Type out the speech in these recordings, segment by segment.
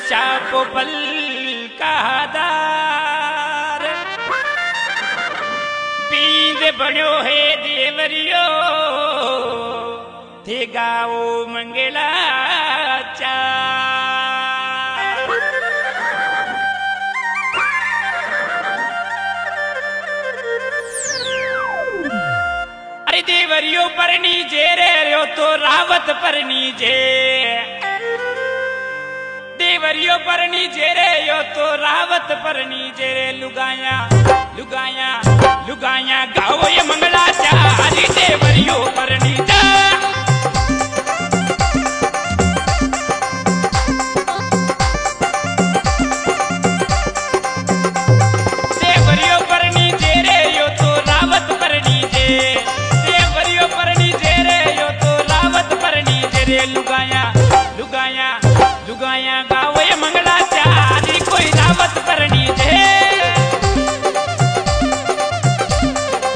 शापो पल कहादार पींद बनो है देवरियो थे गाओ मंगला अरे देवरियो पर नीचे रे तो रावत पर नीचे देवरियो पर नीचे रे यो तो रावत पर नीचे रे लुगाया लुगाया लुगाया गाओ ये मंगला चारी देवरियो पर नीचे देवरियो पर नीचे रे यो तो रावत पर नीचे देवरियो पर नीचे रे यो तो रावत पर नीचे रे लुगाया लुगाया लुगाया गाओ ये मंगला चारी कोई रावत पर नीचे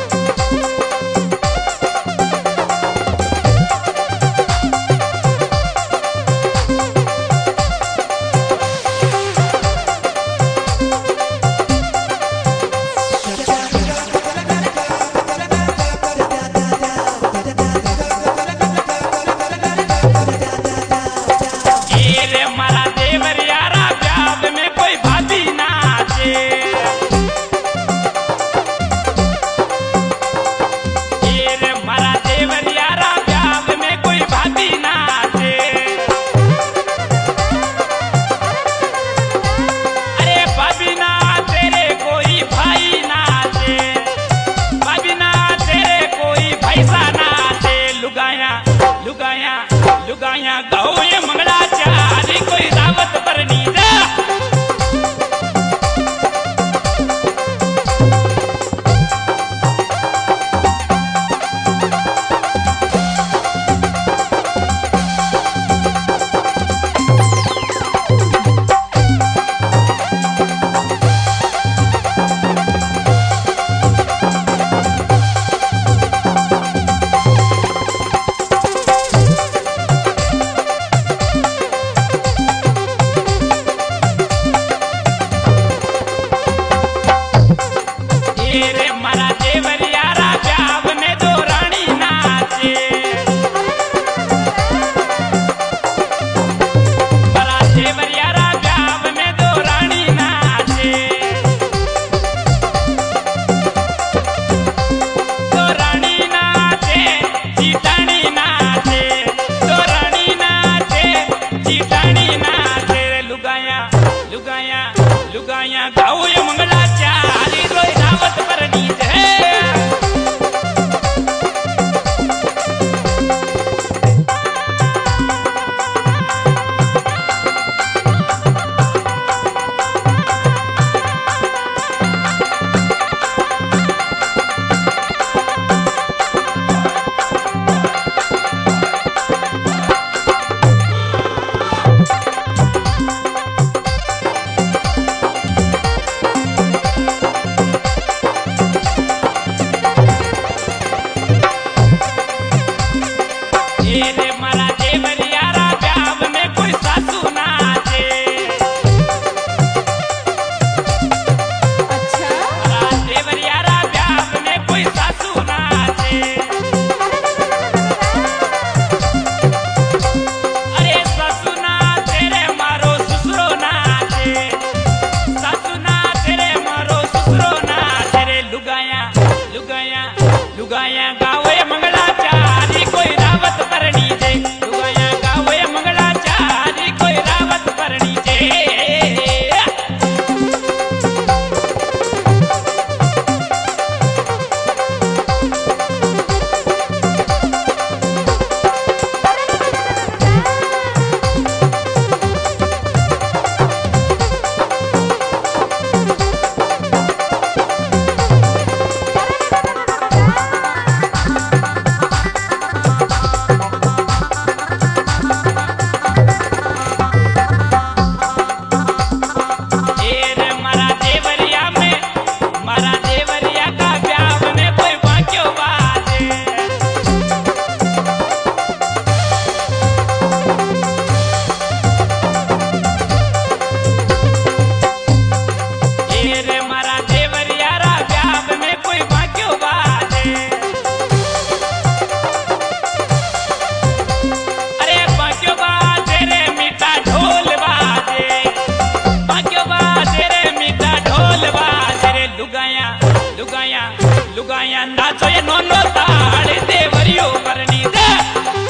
लुगाया नाचो ये नोनो ताड़ देवरियो परनी दे।